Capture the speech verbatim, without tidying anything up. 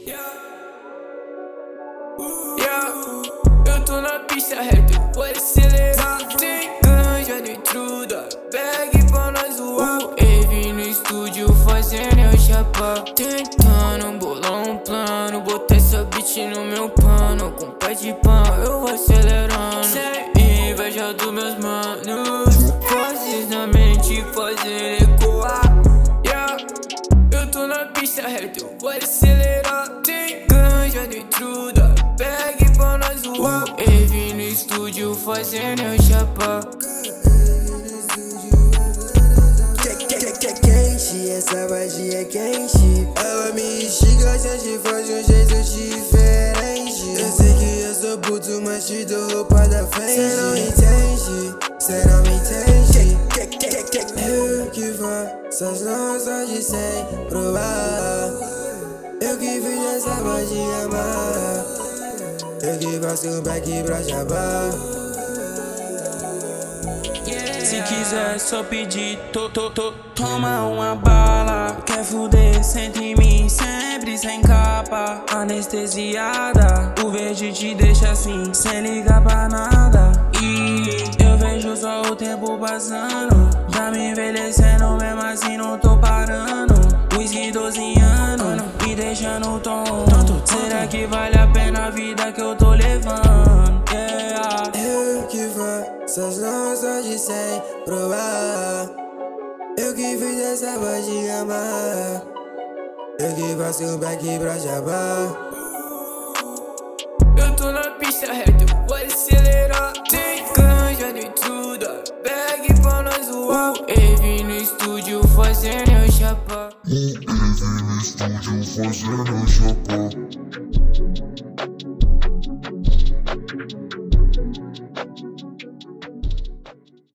Yeah, eu tô na pista reta, eu vou acelerar. Tem ganja dentro da bag pra nós zoar. O Evi no estúdio fazendo eu chapar. Tentando bolar um plano, botar essa beat no meu pano. Com pé de pão eu vou acelerando. Sem inveja dos meus manos, vozes na mente fazem ecoar. Yeah, eu tô na pista reta, eu vou acelerar. Tem ganja dentro da bag pra nós zoar. O Evi no estúdio fazendo eu chapar. Quente, essa magia é quente. Ela me instiga, a gente faz de um jeito diferente. Eu sei que eu sou puto, mas te dou roupa da frente. Cê não entende, cê não me entende. Eu que faço as nossas de cem provar. Eu que fiz essa magia amar. Eu que faço um back pra chabar. Se quiser só pedir, to, to, to, toma uma bala. Quer fuder, senta em mim, sempre sem capa. Anestesiada, o verde te deixa assim, sem ligar pra nada. E eu vejo só o tempo passando, já me envelhecendo, mesmo assim não tô parando. Whisky doze anos, me deixando tonto. Será que vale a pena a vida que eu tô levando? Yeah. Eu que faço as nossas de cem provar. Eu que fiz essa magia amar. Eu que faço um back pra chabar. Eu tô na pista reta, eu vou acelerar. Tem ganja dentro da bag pra nós zoar. O Evi no estúdio fazendo eu chapar. O Evi no estúdio fazendo eu chapar.